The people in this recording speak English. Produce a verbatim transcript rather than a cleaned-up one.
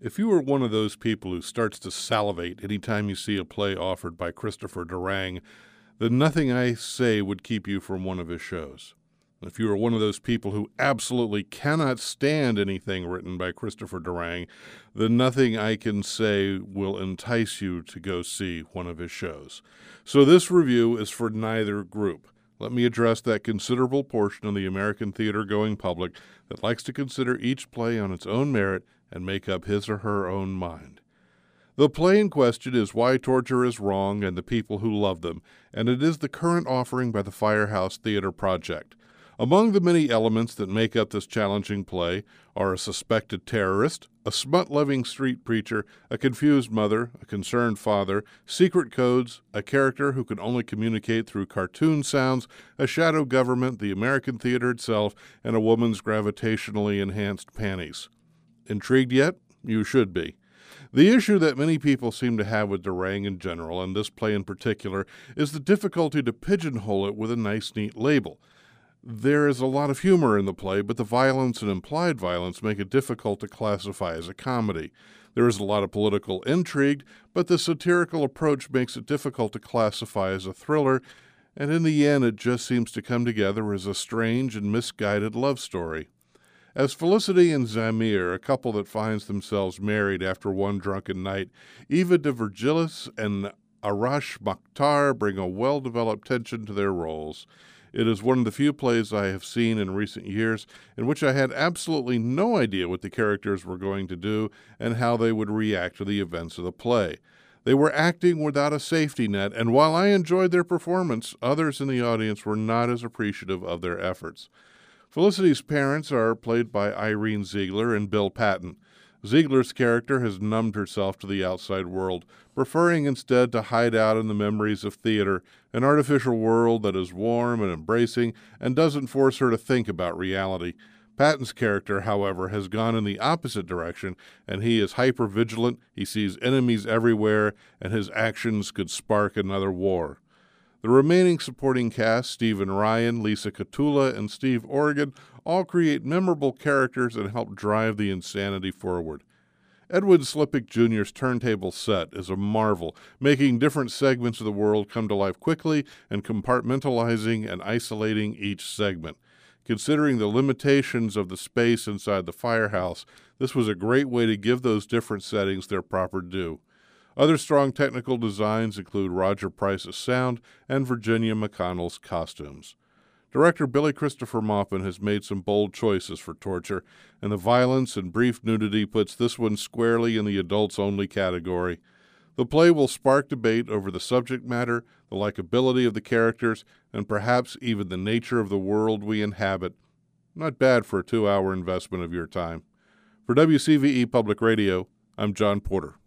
If you are one of those people who starts to salivate anytime you see a play offered by Christopher Durang, then nothing I say would keep you from one of his shows. If you are one of those people who absolutely cannot stand anything written by Christopher Durang, then nothing I can say will entice you to go see one of his shows. So this review is for neither group. Let me address that considerable portion of the American theater-going public that likes to consider each play on its own merit and make up his or her own mind. The play in question is Why Torture is Wrong and the People Who Love Them, and it is the current offering by the Firehouse Theater Project. Among the many elements that make up this challenging play are a suspected terrorist, a smut-loving street preacher, a confused mother, a concerned father, secret codes, a character who can only communicate through cartoon sounds, a shadow government, the American theater itself, and a woman's gravitationally enhanced panties. Intrigued yet? You should be. The issue that many people seem to have with Durang in general, and this play in particular, is the difficulty to pigeonhole it with a nice, neat label. There is a lot of humor in the play, but the violence and implied violence make it difficult to classify as a comedy. There is a lot of political intrigue, but the satirical approach makes it difficult to classify as a thriller, and in the end it just seems to come together as a strange and misguided love story. As Felicity and Zamir, a couple that finds themselves married after one drunken night, Eva de Virgilis and Arash Makhtar bring a well-developed tension to their roles. It is one of the few plays I have seen in recent years in which I had absolutely no idea what the characters were going to do and how they would react to the events of the play. They were acting without a safety net, and while I enjoyed their performance, others in the audience were not as appreciative of their efforts. Felicity's parents are played by Irene Ziegler and Bill Patton. Ziegler's character has numbed herself to the outside world, preferring instead to hide out in the memories of theater, an artificial world that is warm and embracing and doesn't force her to think about reality. Patton's character, however, has gone in the opposite direction, and he is hyper-vigilant, he sees enemies everywhere, and his actions could spark another war. The remaining supporting cast, Stephen Ryan, Lisa Kutula, and Steve Oregon, all create memorable characters and help drive the insanity forward. Edwin Slippick Junior's turntable set is a marvel, making different segments of the world come to life quickly and compartmentalizing and isolating each segment. Considering the limitations of the space inside the firehouse, this was a great way to give those different settings their proper due. Other strong technical designs include Roger Price's sound and Virginia McConnell's costumes. Director Billy Christopher Maupin has made some bold choices for Torture, and the violence and brief nudity puts this one squarely in the adults-only category. The play will spark debate over the subject matter, the likability of the characters, and perhaps even the nature of the world we inhabit. Not bad for a two-hour investment of your time. For W C V E Public Radio, I'm John Porter.